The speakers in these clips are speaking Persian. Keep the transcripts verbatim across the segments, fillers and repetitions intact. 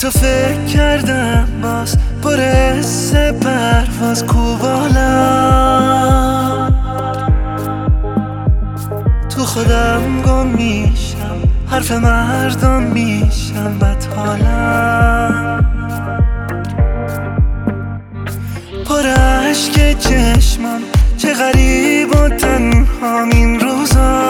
تو فکر کردم باز پر حس پرواز کو بالم، تو خودم گم میشم، حرف مردم میشم بد حالم، پر عشق چشمم چه غریب و تنهام این روزا،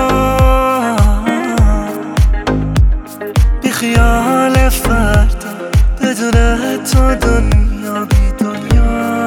بی خیال فردا بدون تو دنیا بی دنیا،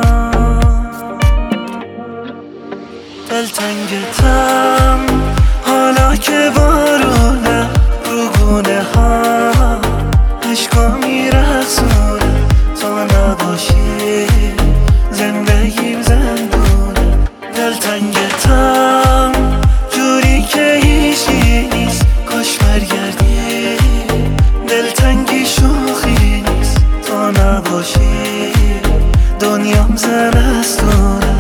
دلتنگتم حالا که بارونه رو گونه ها عشقا میرقصونه، تو نباشی زندگیم زندونه، دلتنگتم جوری که هیچی نیست کاش برگردی، دلتنگی شوخی نیست تو نباشی دنیام زمستونه.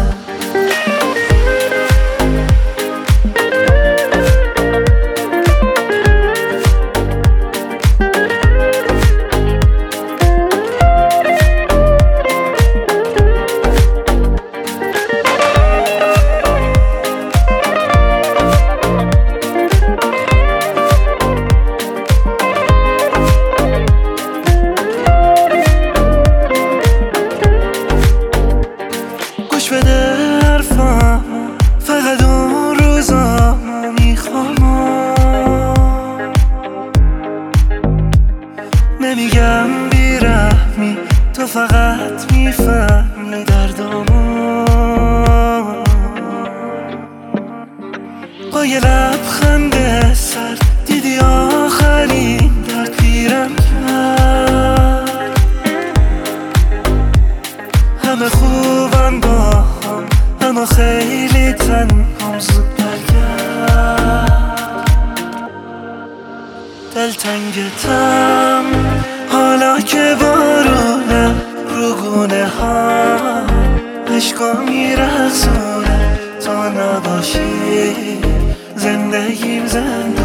گوش بده حرفم، فقط اون روزا میخوام، نمیگم بیرحمی تو فقط میفهمی دردامو، با یه لبخند سر دیدی آخرین درد پیرم کرد، همه خوبم با هم اما خیلی تنهام زود برگرد، دلتنگتم حالا که بارونه رو گونه ها عشقا میرقصونه، تو نباشی زندگیم زنده